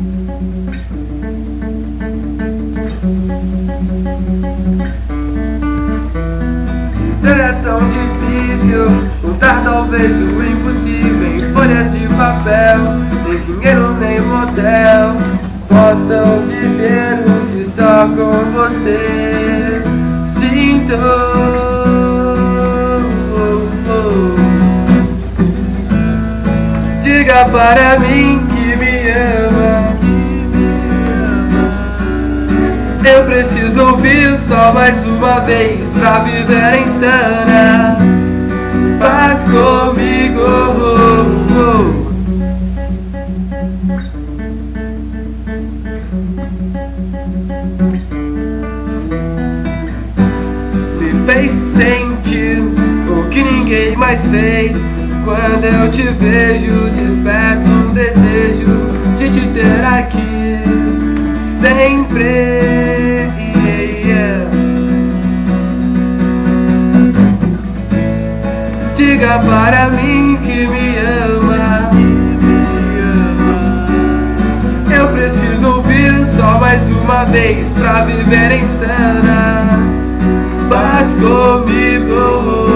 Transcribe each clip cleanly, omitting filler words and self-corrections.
Será tão difícil contar talvez o impossível em folhas de papel. Nem dinheiro nem motel possam dizer o que só com você sinto. Diga para mim que me ama. Eu preciso ouvir só mais uma vez pra viver insana. Faz comigo. Me fez sentir o que ninguém mais fez. Quando eu te vejo, desperto um desejo de te ter aqui sempre. Diga para mim que me ama. Eu preciso ouvir só mais uma vez pra viver insana. Faz comigo.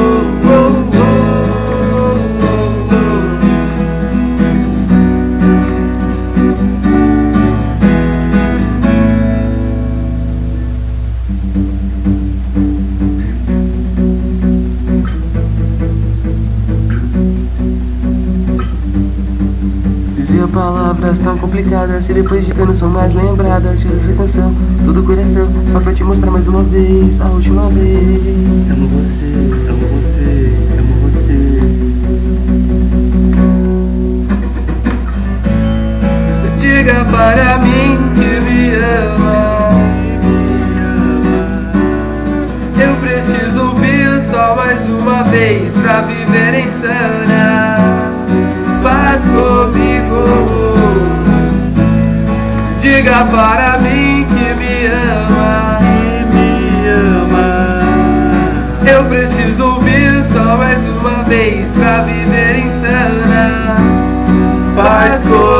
Dizia palavras tão complicadas e depois de anos são mais lembradas. Fiz essa canção, todo coração, só pra te mostrar mais uma vez, a última vez. Amo você, amo você, amo você. Diga para mim que me ama. Eu preciso ouvir só mais uma vez pra viver insana. Faz comigo. Diga para mim que me ama. Que me ama. Eu preciso ouvir só mais uma vez pra viver insana. Faz comigo.